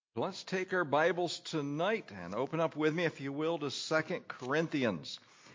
Let's take our Bibles tonight and open up with me, if you will, to 2 Corinthians.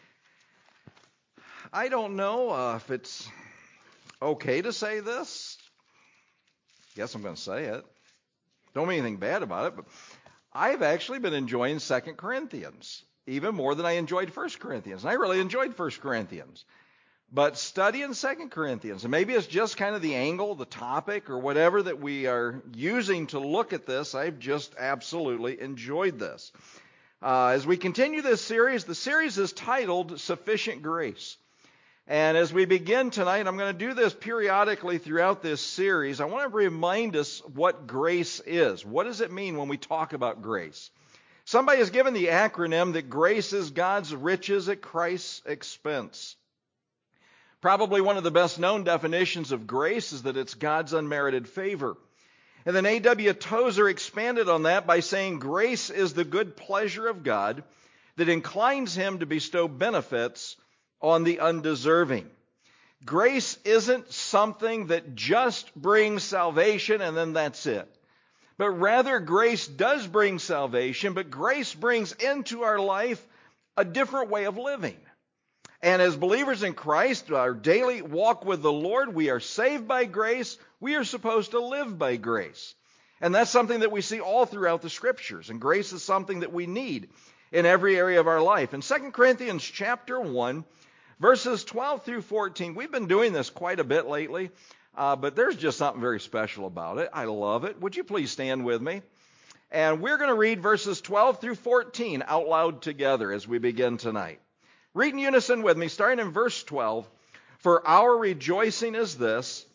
I don't know if it's okay to say this. Guess I'm going to say it. Don't mean anything bad about it, but I've actually been enjoying 2 Corinthians, even more than I enjoyed 1 Corinthians. And I really enjoyed 1 Corinthians. But studying 2 Corinthians, and maybe it's just kind of the angle, the topic, or whatever that we are using to look at this, I've just absolutely enjoyed this. As we continue this series, the series is titled Sufficient Grace. And as we begin tonight, I'm going to do this periodically throughout this series. I want to remind us what grace is. What does it mean when we talk about grace? Somebody has given the acronym that grace is God's riches at Christ's expense. Probably one of the best known definitions of grace is that it's God's unmerited favor. And then A.W. Tozer expanded on that by saying grace is the good pleasure of God that inclines him to bestow benefits on the undeserving. Grace isn't something that just brings salvation and then that's it. But rather, grace does bring salvation, but grace brings into our life a different way of living. And as believers in Christ, our daily walk with the Lord, we are saved by grace. We are supposed to live by grace. And that's something that we see all throughout the Scriptures. And grace is something that we need in every area of our life. In 2 Corinthians chapter 1, verses 12 through 14, we've been doing this quite a bit lately, but there's just something very special about it. I love it. Would you please stand with me? And we're going to read verses 12 through 14 out loud together as we begin tonight. Read in unison with me, starting in verse 12. For our rejoicing is this,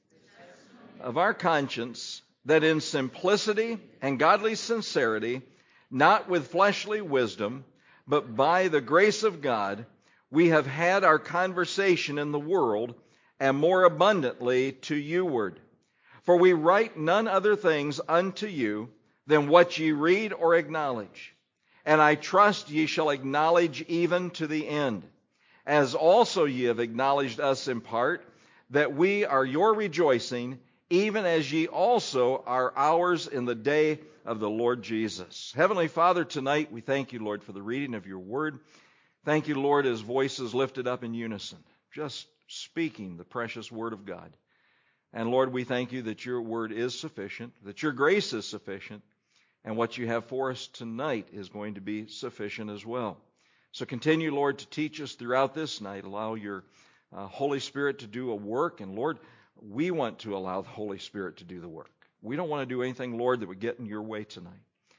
of our conscience, that in simplicity and godly sincerity, not with fleshly wisdom, but by the grace of God, we have had our conversation in the world, and more abundantly to youward. For we write none other things unto you than what ye read or acknowledge. And I trust ye shall acknowledge even to the end, as also ye have acknowledged us in part, that we are your rejoicing, even as ye also are ours in the day of the Lord Jesus. Heavenly Father, tonight we thank you, Lord, for the reading of your word. Thank you, Lord, as voices lifted up in unison, just speaking the precious word of God. And Lord, we thank you that your word is sufficient, that your grace is sufficient, and what you have for us tonight is going to be sufficient as well. So continue, Lord, to teach us throughout this night. Allow your Holy Spirit to do a work. And Lord, we want to allow the Holy Spirit to do the work. We don't want to do anything, Lord, that would get in your way tonight.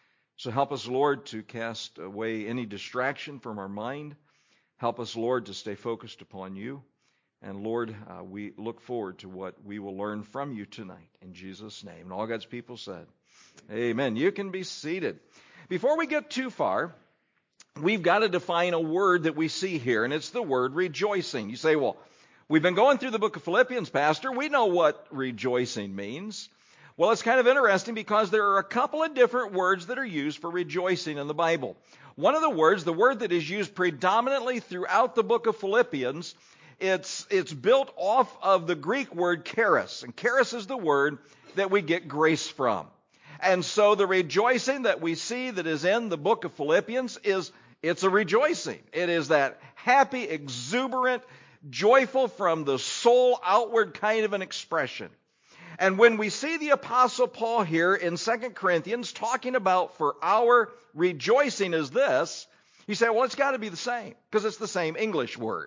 So help us, Lord, to cast away any distraction from our mind. Help us, Lord, to stay focused upon you. And Lord, we look forward to what we will learn from you tonight. In Jesus' name. And all God's people said, amen. You can be seated. Before we get too far, we've got to define a word that we see here, and it's the word rejoicing. You say, well, we've been going through the book of Philippians, Pastor. We know what rejoicing means. Well, it's kind of interesting because there are a couple of different words that are used for rejoicing in the Bible. One of the words, the word that is used predominantly throughout the book of Philippians, it's built off of the Greek word charis, and charis is the word that we get grace from. And so the rejoicing that we see that is in the book of Philippians it's a rejoicing. It is that happy, exuberant, joyful from the soul outward kind of an expression. And when we see the Apostle Paul here in 2 Corinthians talking about for our rejoicing is this, you say, well, it's got to be the same because it's the same English word.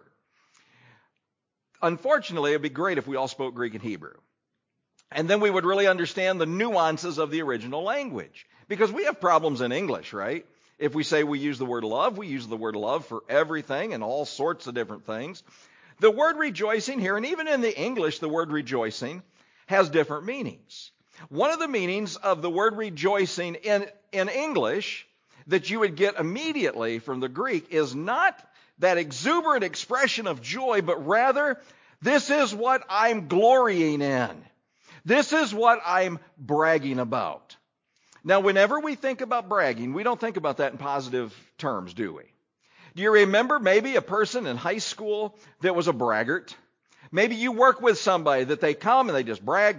Unfortunately, it would be great if we all spoke Greek and Hebrew. And then we would really understand the nuances of the original language. Because we have problems in English, right? If we say we use the word love, we use the word love for everything and all sorts of different things. The word rejoicing here, and even in the English, the word rejoicing has different meanings. One of the meanings of the word rejoicing in English that you would get immediately from the Greek is not that exuberant expression of joy, but rather, this is what I'm glorying in. This is what I'm bragging about. Now, whenever we think about bragging, we don't think about that in positive terms, do we? Do you remember maybe a person in high school that was a braggart? Maybe you work with somebody that they come and they just brag,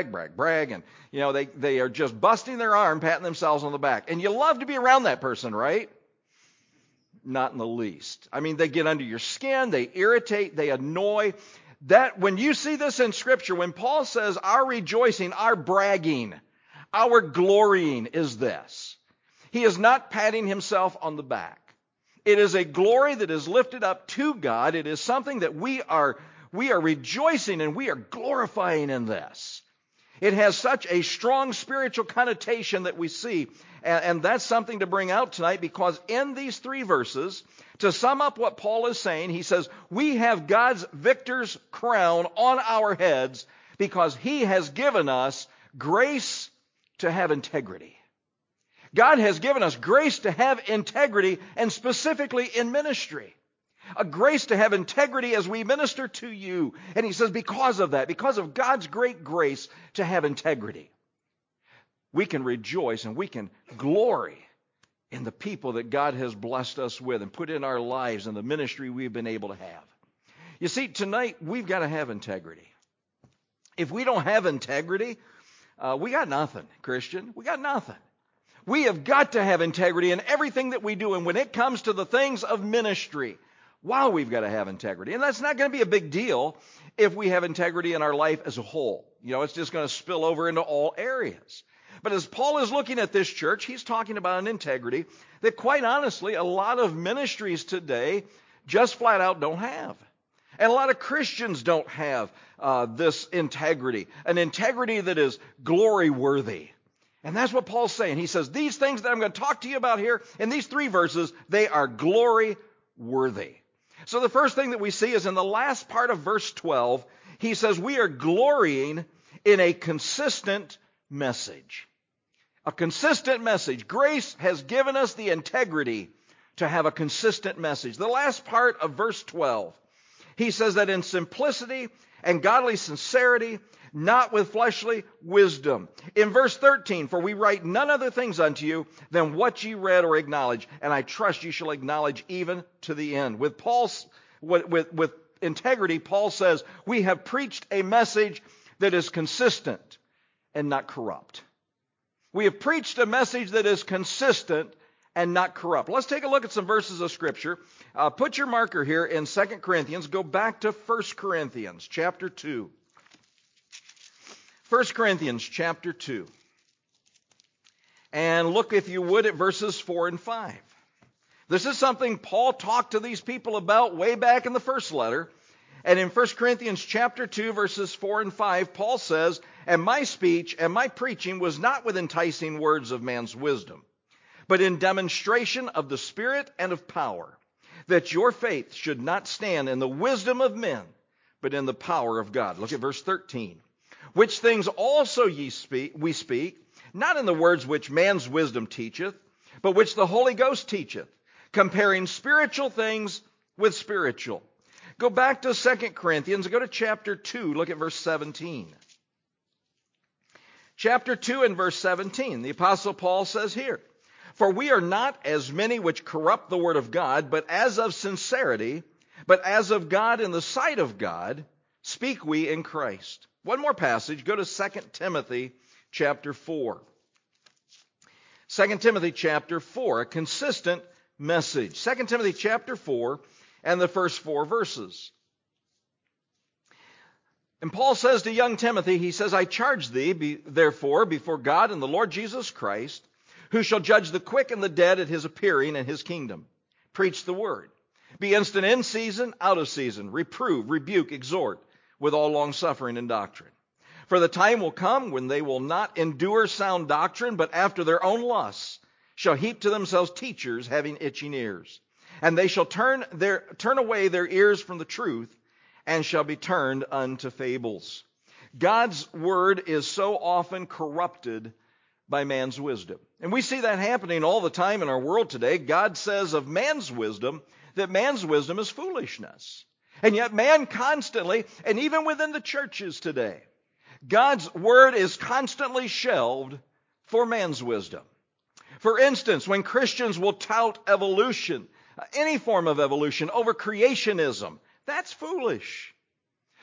and they are just busting their arm, patting themselves on the back. And you love to be around that person, right? Not in the least. I mean, they get under your skin, they irritate, they annoy. That when you see this in Scripture, when Paul says our rejoicing, our bragging, our glorying is this. He is not patting himself on the back. It is a glory that is lifted up to God. It is something that we are rejoicing and we are glorifying in this. It has such a strong spiritual connotation that we see. And that's something to bring out tonight, because in these 3 verses, to sum up what Paul is saying, he says, we have God's victor's crown on our heads because he has given us grace to have integrity. God has given us grace to have integrity, and specifically in ministry. A grace to have integrity as we minister to you. And he says because of that, because of God's great grace to have integrity, we can rejoice and we can glory in the people that God has blessed us with and put in our lives and the ministry we've been able to have. You see, tonight we've got to have integrity. If we don't have integrity, we got nothing, Christian. We got nothing. We have got to have integrity in everything that we do. And when it comes to the things of ministry, wow, we've got to have integrity. And that's not going to be a big deal if we have integrity in our life as a whole. It's just going to spill over into all areas. But as Paul is looking at this church, he's talking about an integrity that, quite honestly, a lot of ministries today just flat out don't have. And a lot of Christians don't have this integrity, an integrity that is glory worthy. And that's what Paul's saying. He says, these things that I'm going to talk to you about here in these 3 verses, they are glory worthy. So the first thing that we see is in the last part of verse 12, he says we are glorying in a consistent message. A consistent message. Grace has given us the integrity to have a consistent message. The last part of verse 12, he says that in simplicity and godly sincerity, not with fleshly wisdom. In verse 13, for we write none other things unto you than what ye read or acknowledge, and I trust ye shall acknowledge even to the end. With integrity, Paul says, we have preached a message that is consistent and not corrupt. We have preached a message that is consistent and not corrupt. Let's take a look at some verses of Scripture. Put your marker here in 2 Corinthians. Go back to 1 Corinthians chapter 2. 1 Corinthians chapter 2. And look, if you would, at verses 4 and 5. This is something Paul talked to these people about way back in the first letter. And in 1 Corinthians chapter 2, verses 4 and 5, Paul says, and my speech and my preaching was not with enticing words of man's wisdom, but in demonstration of the Spirit and of power, that your faith should not stand in the wisdom of men, but in the power of God. Look at verse 13. Which things also we speak, not in the words which man's wisdom teacheth, but which the Holy Ghost teacheth, comparing spiritual things with spiritual. Go back to 2 Corinthians, go to chapter 2, look at verse 17. Chapter 2 and verse 17, the Apostle Paul says here, for we are not as many which corrupt the word of God, but as of sincerity, but as of God in the sight of God, speak we in Christ. One more passage, go to 2 Timothy chapter 4. 2 Timothy chapter 4, a consistent message. 2 Timothy chapter 4 and the first 4 verses. And Paul says to young Timothy, he says, I charge thee, therefore, before God and the Lord Jesus Christ, who shall judge the quick and the dead at his appearing in his kingdom. Preach the word. Be instant in season, out of season. Reprove, rebuke, exhort, with all longsuffering and doctrine. For the time will come when they will not endure sound doctrine, but after their own lusts shall heap to themselves teachers having itching ears. And they shall turn away their ears from the truth, and shall be turned unto fables. God's word is so often corrupted by man's wisdom. And we see that happening all the time in our world today. God says of man's wisdom that man's wisdom is foolishness. And yet man constantly, and even within the churches today, God's word is constantly shelved for man's wisdom. For instance, when Christians will tout evolution, any form of evolution, over creationism, that's foolish.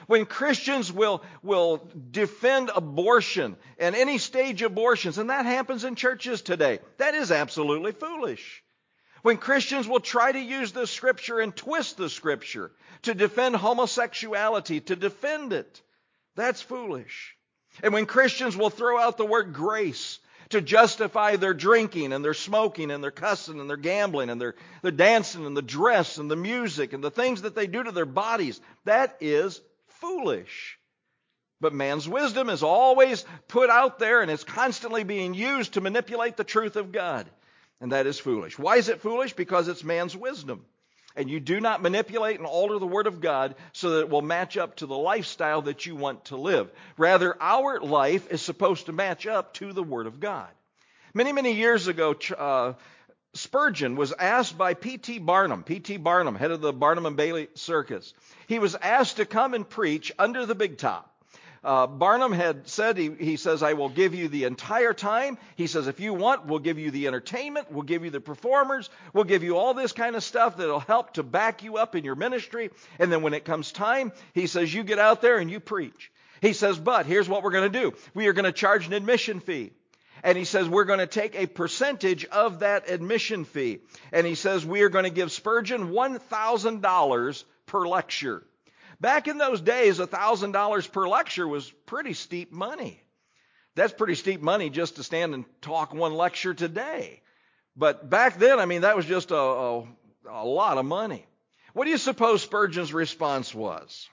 When Christians will defend abortion and any stage abortions, and that happens in churches today, that is absolutely foolish. When Christians will try to use the Scripture and twist the Scripture to defend homosexuality, to defend it, that's foolish. And when Christians will throw out the word grace to justify their drinking and their smoking and their cussing and their gambling and their dancing and the dress and the music and the things that they do to their bodies, that is foolish. But man's wisdom is always put out there and is constantly being used to manipulate the truth of God. And that is foolish. Why is it foolish? Because it's man's wisdom. And you do not manipulate and alter the Word of God so that it will match up to the lifestyle that you want to live. Rather, our life is supposed to match up to the Word of God. Many, many years ago, Spurgeon was asked by P.T. Barnum, head of the Barnum and Bailey Circus. He was asked to come and preach under the big top. Barnum had said, he says, I will give you the entire time. He says, if you want, we'll give you the entertainment, we'll give you the performers, we'll give you all this kind of stuff that'll help to back you up in your ministry. And then when it comes time, he says, you get out there and you preach. He says, but here's what we're going to do. We are going to charge an admission fee. And he says, we're going to take a percentage of that admission fee. And he says, we are going to give Spurgeon $1,000 per lecture. Back in those days, $1,000 per lecture was pretty steep money. That's pretty steep money just to stand and talk one lecture today. But back then, that was just a lot of money. What do you suppose Spurgeon's response was?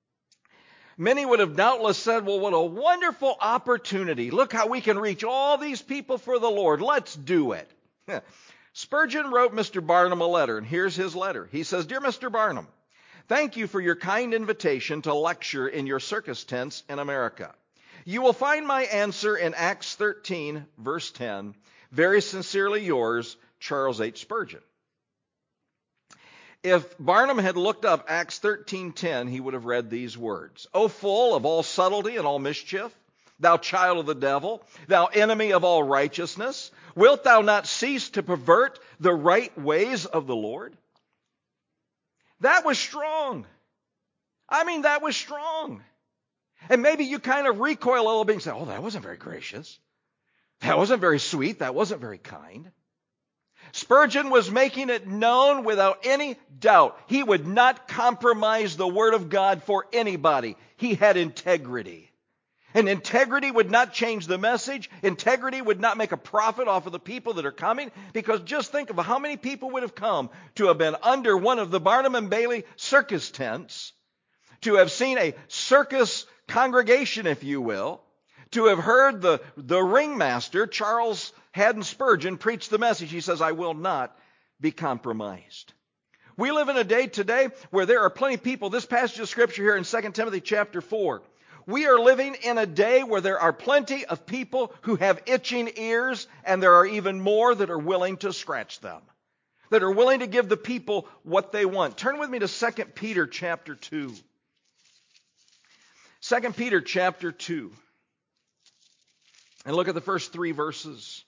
Many would have doubtless said, well, what a wonderful opportunity. Look how we can reach all these people for the Lord. Let's do it. Spurgeon wrote Mr. Barnum a letter, and here's his letter. He says, Dear Mr. Barnum, thank you for your kind invitation to lecture in your circus tents in America. You will find my answer in Acts 13, verse 10. Very sincerely yours, Charles H. Spurgeon. If Barnum had looked up Acts 13:10, he would have read these words. O full of all subtlety and all mischief, thou child of the devil, thou enemy of all righteousness, wilt thou not cease to pervert the right ways of the Lord? That was strong. That was strong. And maybe you kind of recoil a little bit and say, oh, that wasn't very gracious. That wasn't very sweet. That wasn't very kind. Spurgeon was making it known without any doubt. He would not compromise the Word of God for anybody. He had integrity. And integrity would not change the message. Integrity would not make a profit off of the people that are coming. Because just think of how many people would have come to have been under one of the Barnum and Bailey circus tents, to have seen a circus congregation, if you will, to have heard the ringmaster, Charles Haddon Spurgeon, preach the message. He says, I will not be compromised. We live in a day today where there are plenty of people. This passage of Scripture here in 2 Timothy chapter 4. We are living in a day where there are plenty of people who have itching ears, and there are even more that are willing to scratch them, that are willing to give the people what they want. Turn with me to 2 Peter chapter 2. 2 Peter chapter 2. And look at the first 3 verses.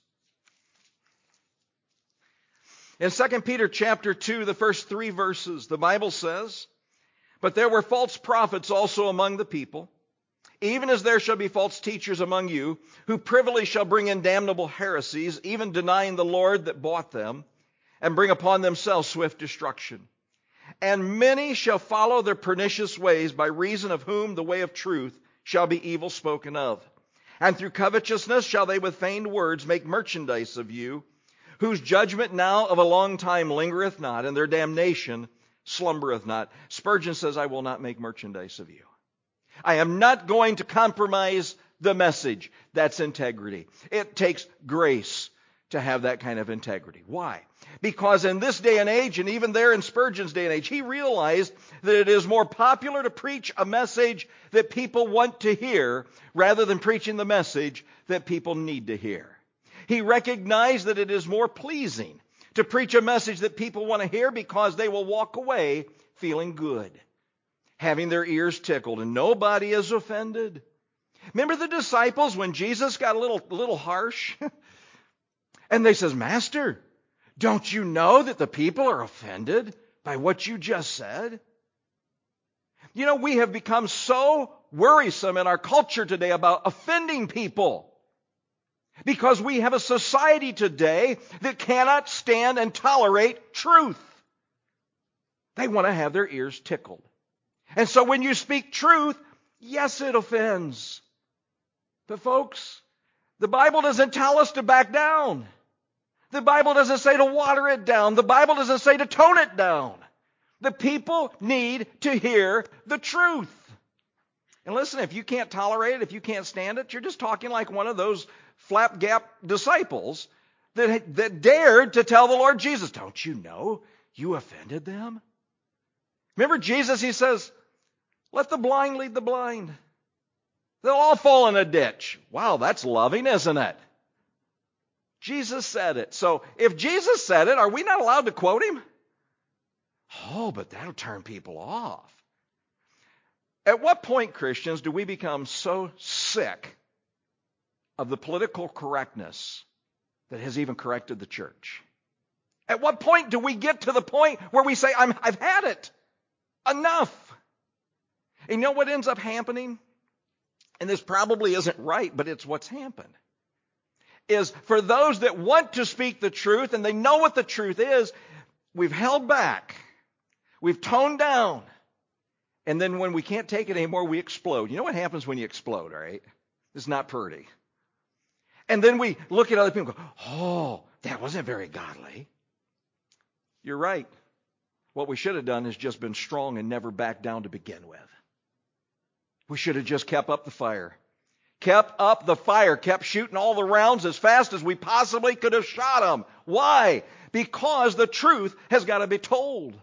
In 2 Peter chapter 2, the first 3 verses, the Bible says, But there were false prophets also among the people, even as there shall be false teachers among you, who privily shall bring in damnable heresies, even denying the Lord that bought them, and bring upon themselves swift destruction. And many shall follow their pernicious ways, by reason of whom the way of truth shall be evil spoken of. And through covetousness shall they with feigned words make merchandise of you, whose judgment now of a long time lingereth not, and their damnation slumbereth not. Spurgeon says, I will not make merchandise of you. I am not going to compromise the message. That's integrity. It takes grace to have that kind of integrity. Why? Because in this day and age, and even there in Spurgeon's day and age, he realized that it is more popular to preach a message that people want to hear rather than preaching the message that people need to hear. He recognized that it is more pleasing to preach a message that people want to hear because they will walk away feeling good, having their ears tickled, and nobody is offended. Remember the disciples when Jesus got a little harsh? And they says, Master, don't you know that the people are offended by what you just said? You know, we have become so worrisome in our culture today about offending people because we have a society today that cannot stand and tolerate truth. They want to have their ears tickled. And so when you speak truth, yes, it offends. But folks, the Bible doesn't tell us to back down. The Bible doesn't say to water it down. The Bible doesn't say to tone it down. The people need to hear the truth. And listen, if you can't tolerate it, if you can't stand it, you're just talking like one of those flapgap disciples that dared to tell the Lord Jesus, don't you know you offended them? Remember Jesus, he says, let the blind lead the blind. They'll all fall in a ditch. Wow, that's loving, isn't it? Jesus said it. So if Jesus said it, are we not allowed to quote him? Oh, but that'll turn people off. At what point, Christians, do we become so sick of the political correctness that has even corrected the church? At what point do we get to the point where we say, I've had it? Enough. And you know what ends up happening? And this probably isn't right, but it's what's happened. Is for those that want to speak the truth and they know what the truth is, we've held back. We've toned down. And then when we can't take it anymore, we explode. You know what happens when you explode, right? It's not pretty. And then we look at other people and go, oh, that wasn't very godly. You're right. What we should have done is just been strong and never backed down to begin with. We should have just kept up the fire. Kept up the fire. Kept shooting all the rounds as fast as we possibly could have shot them. Why? Because the truth has got to be told.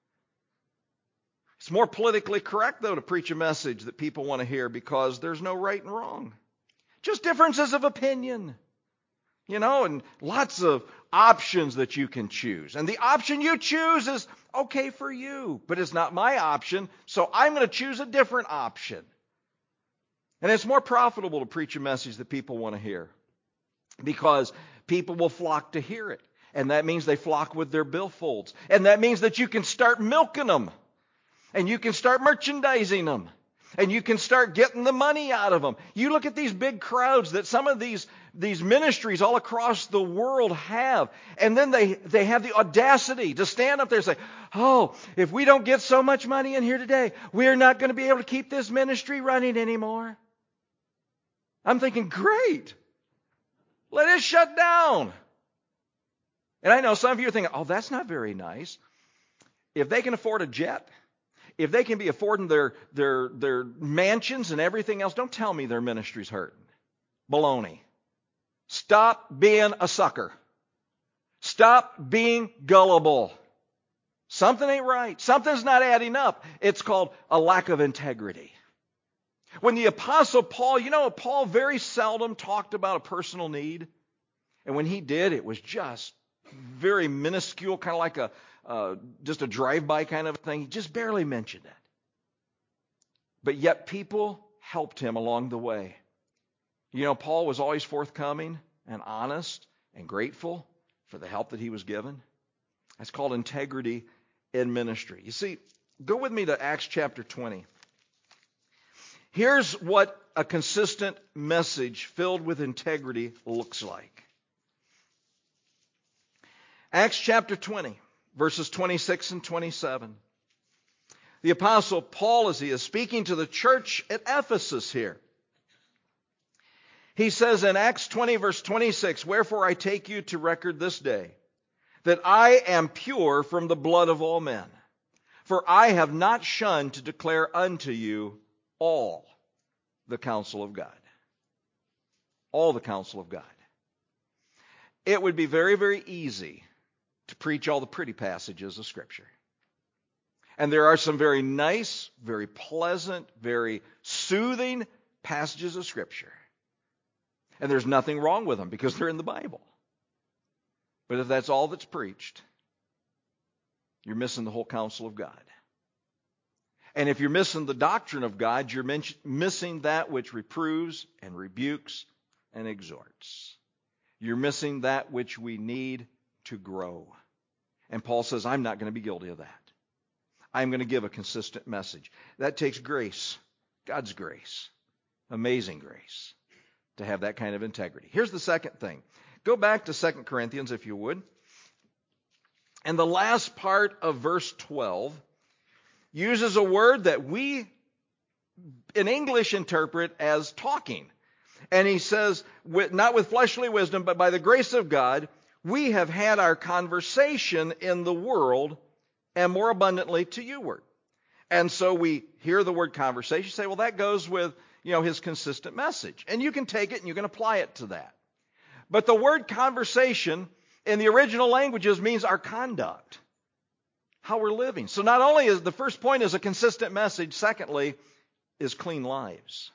It's more politically correct, though, to preach a message that people want to hear because there's no right and wrong. Just differences of opinion. You know, and lots of options that you can choose. And the option you choose is okay for you, but it's not my option, so I'm going to choose a different option. And it's more profitable to preach a message that people want to hear because people will flock to hear it. And that means they flock with their billfolds. And that means that you can start milking them. And you can start merchandising them. And you can start getting the money out of them. You look at these big crowds that some of these ministries all across the world have. And then they have the audacity to stand up there and say, oh, if we don't get so much money in here today, we're not going to be able to keep this ministry running anymore. I'm thinking, great. Let it shut down. And I know some of you are thinking, oh, that's not very nice. If they can afford a jet, if they can be affording their mansions and everything else, don't tell me their ministry's hurting. Baloney. Stop being a sucker. Stop being gullible. Something ain't right. Something's not adding up. It's called a lack of integrity. When the Apostle Paul, you know, Paul very seldom talked about a personal need. And when he did, it was just very minuscule, kind of like just a drive-by kind of thing. He just barely mentioned it. But yet people helped him along the way. You know, Paul was always forthcoming and honest and grateful for the help that he was given. That's called integrity in ministry. You see, go with me to Acts chapter 20. Here's what a consistent message filled with integrity looks like. Acts chapter 20, verses 26 and 27. The Apostle Paul, as he is speaking to the church at Ephesus here, he says in Acts 20, verse 26, wherefore I take you to record this day, that I am pure from the blood of all men. For I have not shunned to declare unto you all the counsel of God. All the counsel of God. It would be very, very easy to preach all the pretty passages of Scripture. And there are some very nice, very pleasant, very soothing passages of Scripture. And there's nothing wrong with them because they're in the Bible. But if that's all that's preached, you're missing the whole counsel of God. And if you're missing the doctrine of God, you're missing that which reproves and rebukes and exhorts. You're missing that which we need to grow. And Paul says, I'm not going to be guilty of that. I'm going to give a consistent message. That takes grace, God's grace, amazing grace, to have that kind of integrity. Here's the second thing. Go back to 2 Corinthians, if you would. And the last part of verse 12 uses a word that we in English interpret as talking. And he says, not with fleshly wisdom, but by the grace of God, we have had our conversation in the world and more abundantly to youward. And so we hear the word conversation, say, well, that goes with, his consistent message. And you can take it and you can apply it to that. But the word conversation in the original languages means our conduct, how we're living. So not only is the first point is a consistent message, secondly is clean lives.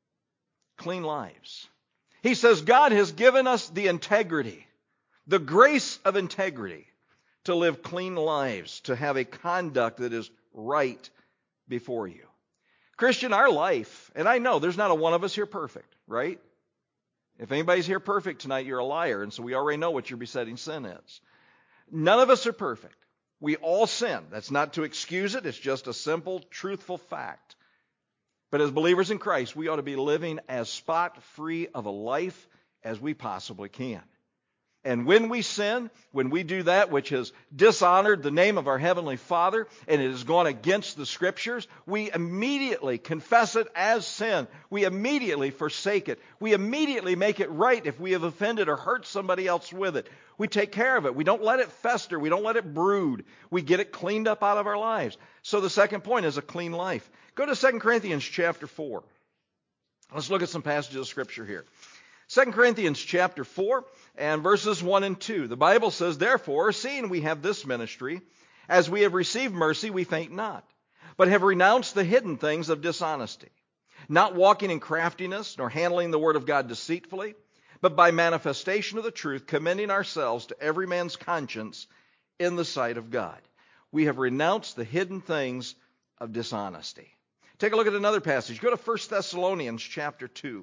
Clean lives. He says God has given us the integrity, the grace of integrity to live clean lives, to have a conduct that is right before you. Christian, our life, and I know there's not a one of us here perfect, right? If anybody's here perfect tonight, you're a liar, and so we already know what your besetting sin is. None of us are perfect. We all sin. That's not to excuse it. It's just a simple, truthful fact. But as believers in Christ, we ought to be living as spot-free of a life as we possibly can. And when we sin, when we do that which has dishonored the name of our Heavenly Father, and it has gone against the Scriptures, we immediately confess it as sin. We immediately forsake it. We immediately make it right if we have offended or hurt somebody else with it. We take care of it. We don't let it fester. We don't let it brood. We get it cleaned up out of our lives. So the second point is a clean life. Go to 2 Corinthians chapter 4. Let's look at some passages of Scripture here. 2 Corinthians chapter 4 and verses 1 and 2. The Bible says, therefore, seeing we have this ministry, as we have received mercy, we faint not, but have renounced the hidden things of dishonesty, not walking in craftiness, nor handling the word of God deceitfully, but by manifestation of the truth, commending ourselves to every man's conscience in the sight of God. We have renounced the hidden things of dishonesty. Take a look at another passage. Go to 1 Thessalonians chapter 2.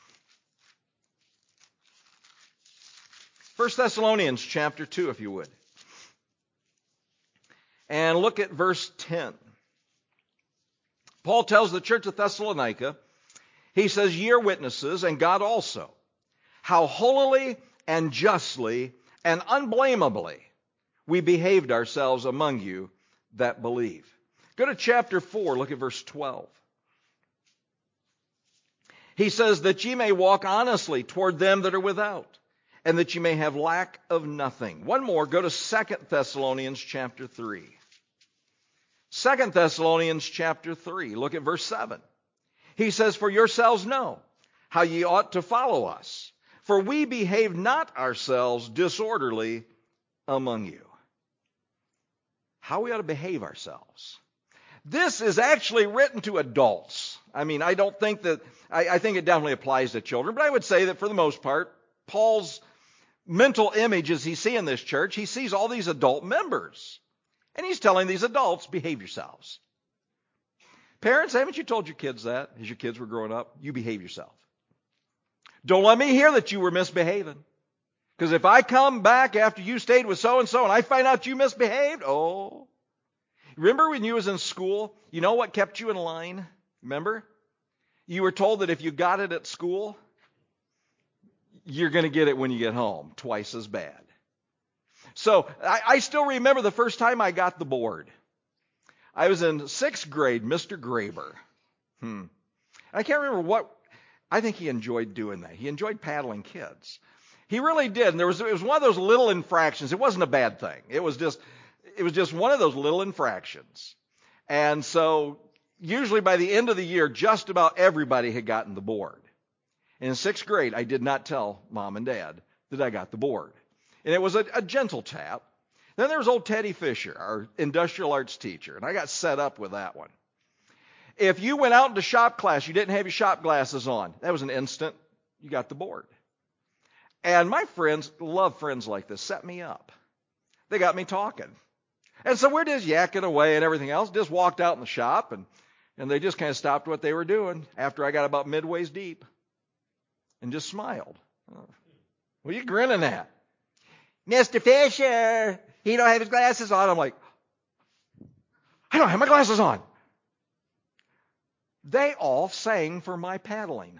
1 Thessalonians chapter 2, if you would. And look at verse 10. Paul tells the church of Thessalonica, he says, ye are witnesses, and God also, how holily and justly and unblameably we behaved ourselves among you that believe. Go to chapter 4, look at verse 12. He says that ye may walk honestly toward them that are without, and that you may have lack of nothing. One more, go to 2 Thessalonians chapter 3. 2 Thessalonians chapter 3, look at verse 7. He says, for yourselves know how ye ought to follow us, for we behave not ourselves disorderly among you. How we ought to behave ourselves. This is actually written to adults. I mean, I don't think that, I think it definitely applies to children, but I would say that for the most part, Paul's mental image as he sees in this church, he sees all these adult members. And he's telling these adults, behave yourselves. Parents, haven't you told your kids that as your kids were growing up? You behave yourself. Don't let me hear that you were misbehaving. Because if I come back after you stayed with so-and-so and I find out you misbehaved, oh. Remember when you was in school, you know what kept you in line? Remember? You were told that if you got it at school, you're going to get it when you get home, twice as bad. So I still remember the first time I got the board. I was in 6th grade, Mr. Graber. I can't remember what, I think he enjoyed doing that. He enjoyed paddling kids. He really did. And it was one of those little infractions. It wasn't a bad thing. It was just one of those little infractions. And so usually by the end of the year, just about everybody had gotten the board. In 6th grade, I did not tell Mom and Dad that I got the board. And it was a gentle tap. Then there was old Teddy Fisher, our industrial arts teacher, and I got set up with that one. If you went out into shop class, you didn't have your shop glasses on, that was an instant, you got the board. And my friends, love friends like this, set me up. They got me talking. And so we're just yakking away and everything else, just walked out in the shop, and they just kind of stopped what they were doing after I got about midways deep. And just smiled. What are you grinning at? Mr. Fisher, he don't have his glasses on. I'm like, I don't have my glasses on. They all sang for my paddling.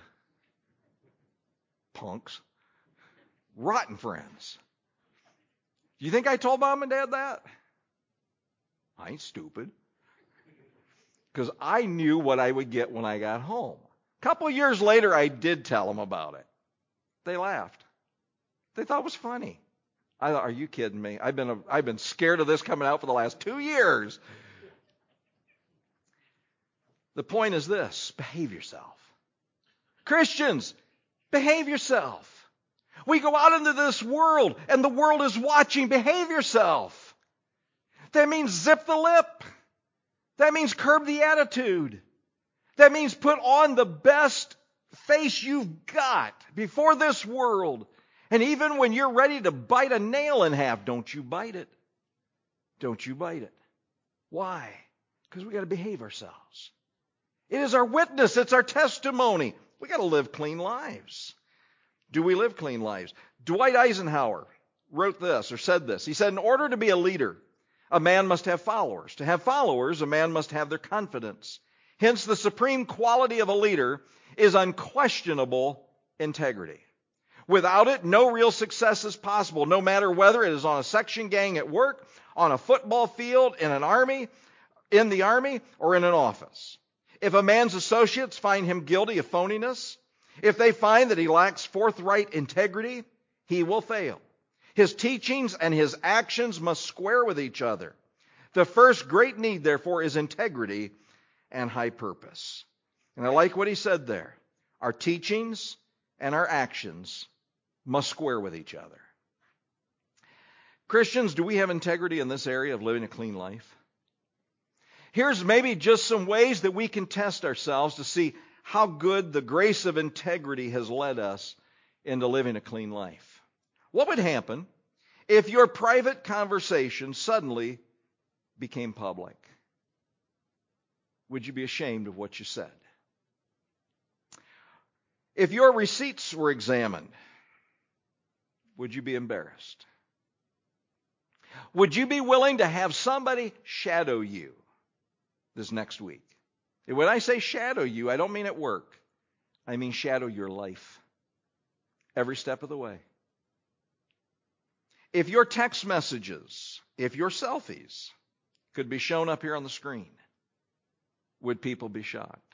Punks. Rotten friends. Do you think I told Mom and Dad that? I ain't stupid. Because I knew what I would get when I got home. A couple of years later, I did tell them about it. They laughed. They thought it was funny. I thought, are you kidding me? I've been scared of this coming out for the last 2 years. The point is this: behave yourself. Christians, behave yourself. We go out into this world, and the world is watching. Behave yourself. That means zip the lip. That means curb the attitude. That means put on the best face you've got before this world. And even when you're ready to bite a nail in half, don't you bite it. Don't you bite it. Why? Because we got to behave ourselves. It is our witness. It's our testimony. We got to live clean lives. Do we live clean lives? Dwight Eisenhower wrote this or said this. He said, in order to be a leader, a man must have followers. To have followers, a man must have their confidence. Hence, the supreme quality of a leader is unquestionable integrity. Without it, no real success is possible, no matter whether it is on a section gang at work, on a football field, in the army, or in an office. If a man's associates find him guilty of phoniness, if they find that he lacks forthright integrity, he will fail. His teachings and his actions must square with each other. The first great need, therefore, is integrity and high purpose. And I like what he said there. Our teachings and our actions must square with each other. Christians, do we have integrity in this area of living a clean life? Here's maybe just some ways that we can test ourselves to see how good the grace of integrity has led us into living a clean life. What would happen if your private conversation suddenly became public? Would you be ashamed of what you said? If your receipts were examined, would you be embarrassed? Would you be willing to have somebody shadow you this next week? And when I say shadow you, I don't mean at work. I mean shadow your life every step of the way. If your text messages, if your selfies could be shown up here on the screen, would people be shocked?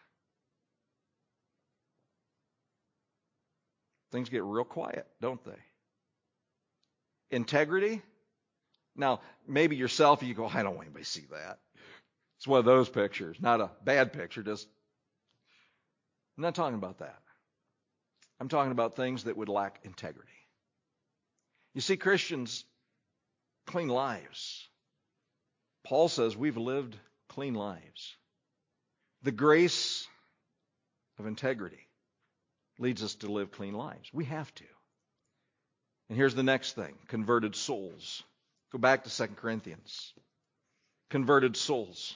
Things get real quiet, don't they? Integrity? Now, maybe your selfie, you go, I don't want anybody to see that. It's one of those pictures, not a bad picture. I'm not talking about that. I'm talking about things that would lack integrity. You see, Christians, clean lives. Paul says we've lived clean lives. The grace of integrity leads us to live clean lives. We have to. And here's the next thing, converted souls. Go back to 2 Corinthians. Converted souls.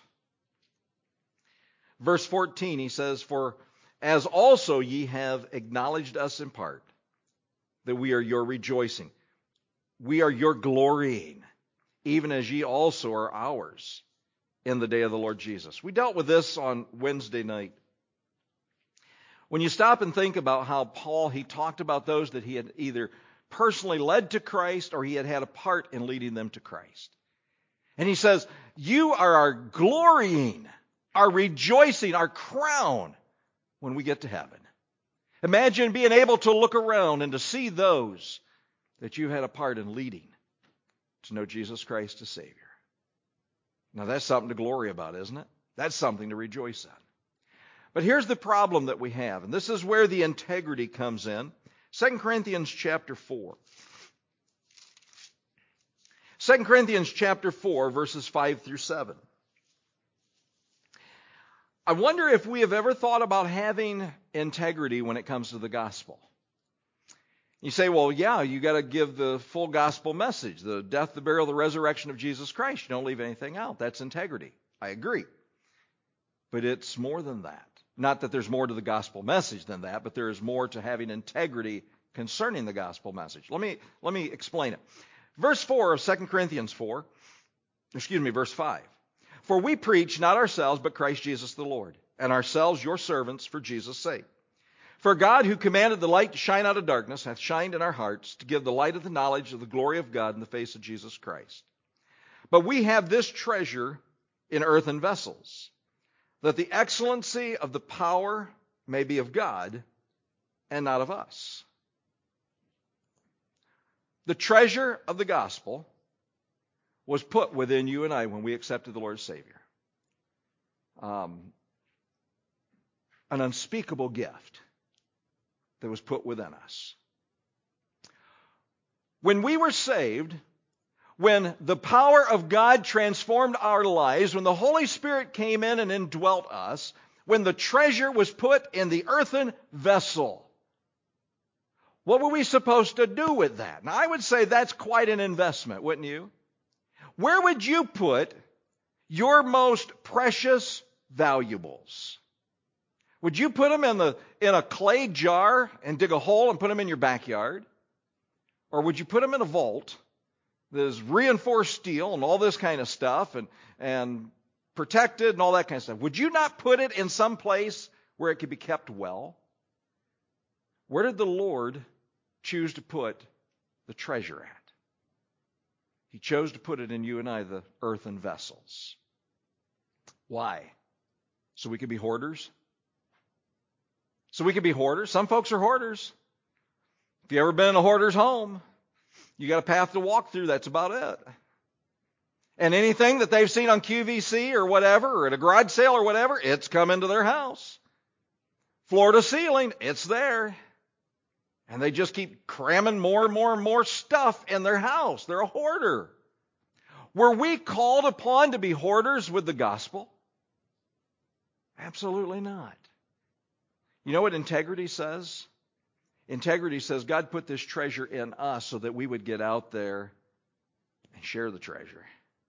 Verse 14, he says, for as also ye have acknowledged us in part, that we are your rejoicing. We are your glorying, even as ye also are ours in the day of the Lord Jesus. We dealt with this on Wednesday night. When you stop and think about how Paul, he talked about those that he had either personally led to Christ or he had had a part in leading them to Christ. And he says, you are our glorying, our rejoicing, our crown when we get to heaven. Imagine being able to look around and to see those that you had a part in leading to know Jesus Christ as Savior. Now that's something to glory about, isn't it? That's something to rejoice in. But here's the problem that we have, and this is where the integrity comes in. 2 Corinthians chapter 4. 2 Corinthians chapter 4, verses 5 through 7. I wonder if we have ever thought about having integrity when it comes to the gospel. You say, well, yeah, you got to give the full gospel message, the death, the burial, the resurrection of Jesus Christ. You don't leave anything out. That's integrity. I agree. But it's more than that. Not that there's more to the gospel message than that, but there is more to having integrity concerning the gospel message. Let me explain it. Verse 4 of 2 Corinthians 4, verse 5. For we preach not ourselves, but Christ Jesus the Lord, and ourselves your servants for Jesus' sake. For God, who commanded the light to shine out of darkness, hath shined in our hearts to give the light of the knowledge of the glory of God in the face of Jesus Christ. But we have this treasure in earthen vessels, that the excellency of the power may be of God and not of us. The treasure of the gospel was put within you and I when we accepted the Lord as Savior. An unspeakable gift that was put within us. When we were saved, when the power of God transformed our lives, when the Holy Spirit came in and indwelt us, when the treasure was put in the earthen vessel, what were we supposed to do with that? Now, I would say that's quite an investment, wouldn't you? Where would you put your most precious valuables? Would you put them in a clay jar and dig a hole and put them in your backyard? Or would you put them in a vault that is reinforced steel and all this kind of stuff and protected and all that kind of stuff? Would you not put it in some place where it could be kept well? Where did the Lord choose to put the treasure at? He chose to put it in you and I, the earthen vessels. Why? So we could be hoarders? So we could be hoarders. Some folks are hoarders. If you ever been in a hoarder's home, you got a path to walk through. That's about it. And anything that they've seen on QVC or whatever, or at a garage sale or whatever, it's come into their house. Floor to ceiling, it's there. And they just keep cramming more and more and more stuff in their house. They're a hoarder. Were we called upon to be hoarders with the gospel? Absolutely not. You know what integrity says? Integrity says God put this treasure in us so that we would get out there and share the treasure.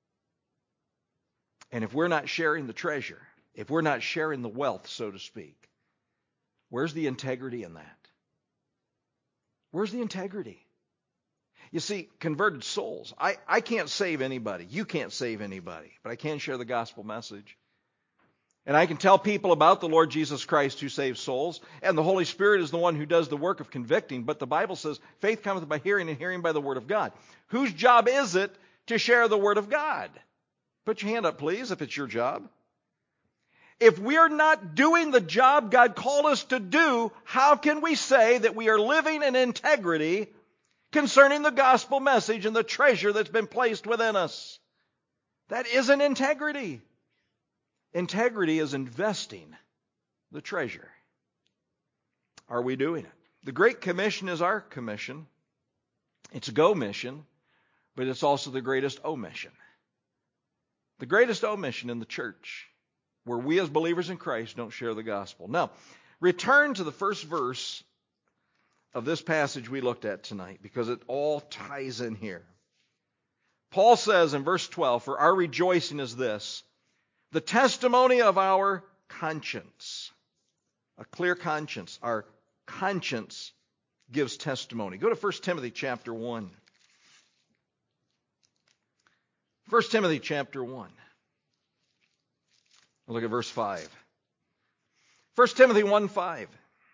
And if we're not sharing the treasure, if we're not sharing the wealth, so to speak, where's the integrity in that? Where's the integrity? You see, converted souls. I can't save anybody. You can't save anybody. But I can share the gospel message. And I can tell people about the Lord Jesus Christ who saves souls. And the Holy Spirit is the one who does the work of convicting. But the Bible says, faith cometh by hearing, and hearing by the word of God. Whose job is it to share the word of God? Put your hand up, please, if it's your job. If we're not doing the job God called us to do, how can we say that we are living in integrity concerning the gospel message and the treasure that's been placed within us? That isn't integrity. Integrity is investing the treasure. Are we doing it? The Great Commission is our commission. It's a go mission, but it's also the greatest omission. The greatest omission in the church, where we as believers in Christ don't share the gospel. Now, return to the first verse of this passage we looked at tonight, because it all ties in here. Paul says in verse 12, for our rejoicing is this, the testimony of our conscience. A clear conscience. Our conscience gives testimony. Go to 1 Timothy chapter 1. 1 Timothy chapter 1. Look at verse 5. 1 Timothy 1:5.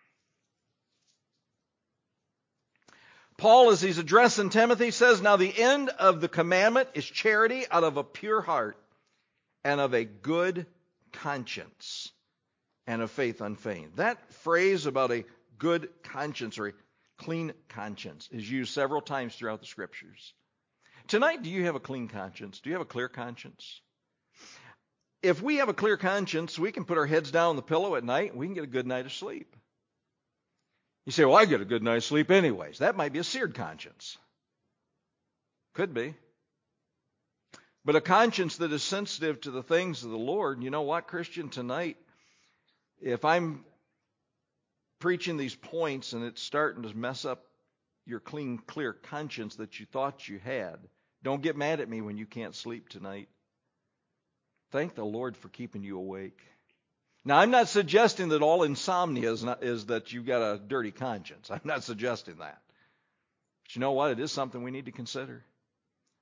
Paul, as he's addressing Timothy, says, now the end of the commandment is charity out of a pure heart and of a good conscience and of faith unfeigned. That phrase about a good conscience or a clean conscience is used several times throughout the Scriptures. Tonight, do you have a clean conscience? Do you have a clear conscience? If we have a clear conscience, we can put our heads down on the pillow at night and we can get a good night of sleep. You say, well, I get a good night's sleep anyways. That might be a seared conscience. Could be. But a conscience that is sensitive to the things of the Lord, you know what, Christian, tonight, if I'm preaching these points and it's starting to mess up your clean, clear conscience that you thought you had, don't get mad at me when you can't sleep tonight. Thank the Lord for keeping you awake. Now, I'm not suggesting that all insomnia is that you've got a dirty conscience. I'm not suggesting that. But you know what? It is something we need to consider.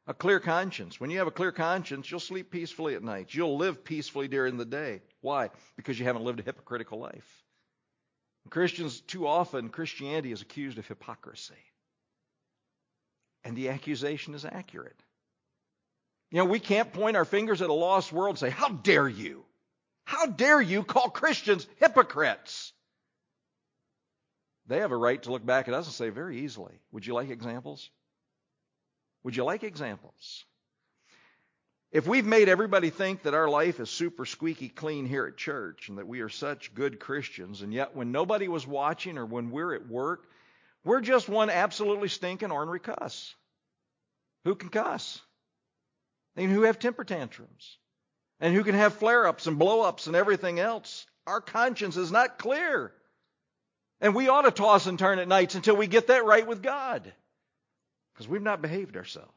A clear conscience. When you have a clear conscience, you'll sleep peacefully at night. You'll live peacefully during the day. Why? Because you haven't lived a hypocritical life. Christians, too often, Christianity is accused of hypocrisy. And the accusation is accurate. You know, we can't point our fingers at a lost world and say, how dare you? How dare you call Christians hypocrites? They have a right to look back at us and say very easily, would you like examples? Would you like examples? If we've made everybody think that our life is super squeaky clean here at church and that we are such good Christians, and yet when nobody was watching or when we're at work, we're just one absolutely stinking ornery cuss. Who can cuss? And who have temper tantrums? And who can have flare-ups and blow-ups and everything else? Our conscience is not clear. And we ought to toss and turn at nights until we get that right with God. Because we've not behaved ourselves.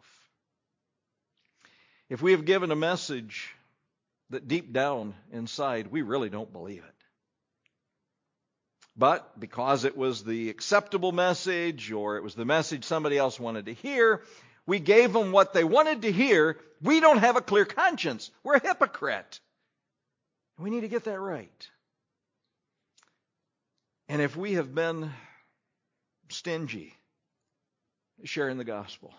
If we have given a message that deep down inside we really don't believe it, but because it was the acceptable message or it was the message somebody else wanted to hear, we gave them what they wanted to hear, we don't have a clear conscience. We're a hypocrite. We need to get that right. And if we have been stingy sharing the gospel,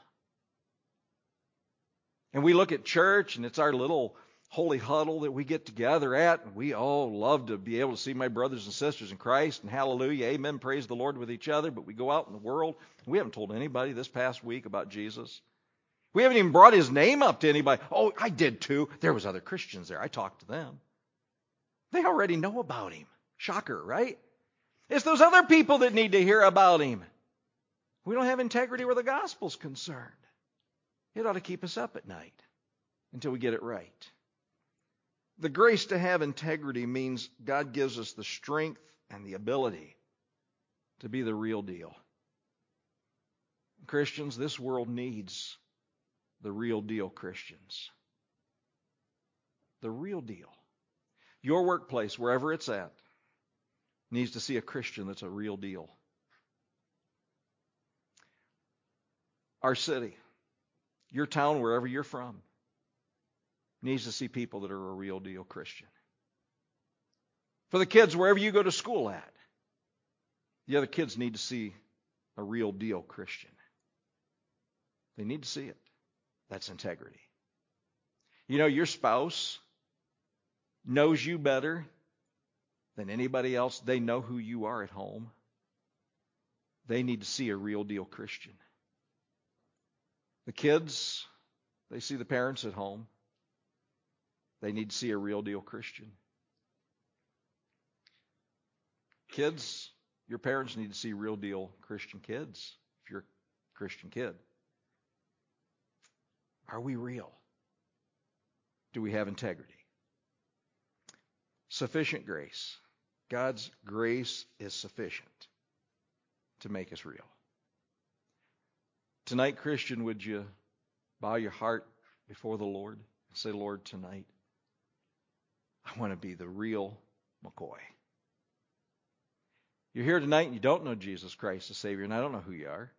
and we look at church and it's our little holy huddle that we get together at, and we all love to be able to see my brothers and sisters in Christ, and hallelujah, amen, praise the Lord with each other, but we go out in the world, and we haven't told anybody this past week about Jesus. We haven't even brought his name up to anybody. Oh, I did too. There was other Christians there. I talked to them. They already know about him. Shocker, right? It's those other people that need to hear about him. We don't have integrity where the gospel's concerned. It ought to keep us up at night until we get it right. The grace to have integrity means God gives us the strength and the ability to be the real deal. Christians, this world needs the real deal Christians. The real deal. Your workplace, wherever it's at, needs to see a Christian that's a real deal. Our city, your town, wherever you're from, needs to see people that are a real deal Christian. For the kids, wherever you go to school at, the other kids need to see a real deal Christian. They need to see it. That's integrity. You know, your spouse knows you better than anybody else. They know who you are at home. They need to see a real deal Christian. The kids, they see the parents at home. They need to see a real deal Christian. Kids, your parents need to see real deal Christian kids if you're a Christian kid. Are we real? Do we have integrity? Sufficient grace. God's grace is sufficient to make us real. Tonight, Christian, would you bow your heart before the Lord and say, Lord, tonight, I want to be the real McCoy. You're here tonight and you don't know Jesus Christ as Savior, and I don't know who you are.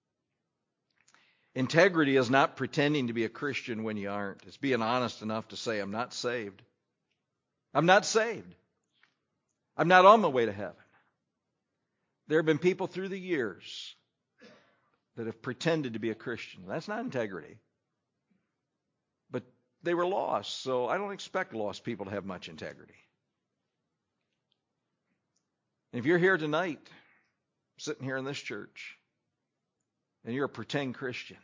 Integrity is not pretending to be a Christian when you aren't. It's being honest enough to say, I'm not saved. I'm not saved. I'm not on my way to heaven. There have been people through the years that have pretended to be a Christian. That's not integrity. But they were lost, so I don't expect lost people to have much integrity. And if you're here tonight, sitting here in this church, and you're a pretend Christian,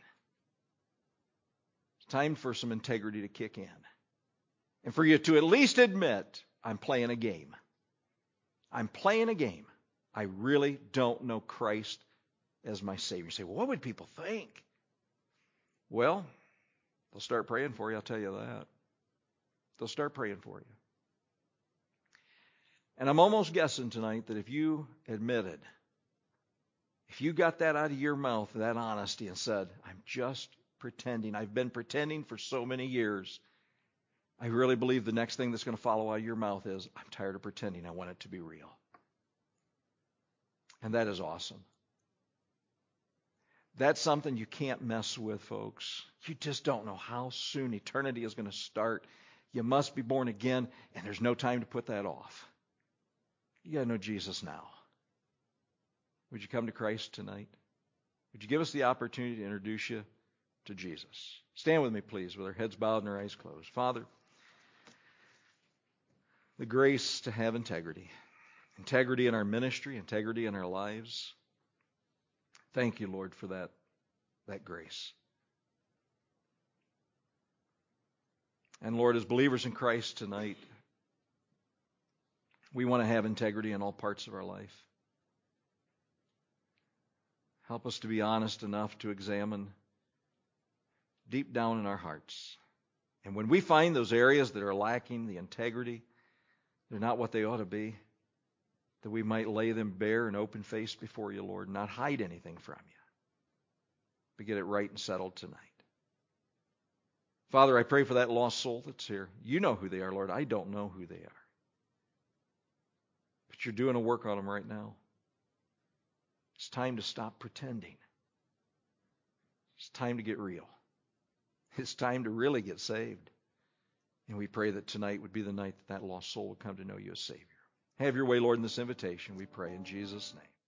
it's time for some integrity to kick in. And for you to at least admit, I'm playing a game. I'm playing a game. I really don't know Christ as my Savior. You say, well, what would people think? Well, they'll start praying for you, I'll tell you that. They'll start praying for you. And I'm almost guessing tonight that if you admitted, if you got that out of your mouth, that honesty, and said, I'm just pretending. I've been pretending for so many years. I really believe the next thing that's going to follow out of your mouth is, I'm tired of pretending. I want it to be real. And that is awesome. That's something you can't mess with, folks. You just don't know how soon eternity is going to start. You must be born again, and there's no time to put that off. You got to know Jesus now. Would you come to Christ tonight? Would you give us the opportunity to introduce you to Jesus? Stand with me, please, with our heads bowed and our eyes closed. Father, the grace to have integrity. Integrity in our ministry, integrity in our lives. Thank you, Lord, for that grace. And Lord, as believers in Christ tonight, we want to have integrity in all parts of our life. Help us to be honest enough to examine deep down in our hearts. And when we find those areas that are lacking the integrity, they're not what they ought to be, that we might lay them bare and open-faced before you, Lord, and not hide anything from you, but get it right and settled tonight. Father, I pray for that lost soul that's here. You know who they are, Lord. I don't know who they are. But you're doing a work on them right now. It's time to stop pretending. It's time to get real. It's time to really get saved. And we pray that tonight would be the night that lost soul would come to know you as Savior. Have your way, Lord, in this invitation, we pray in Jesus' name.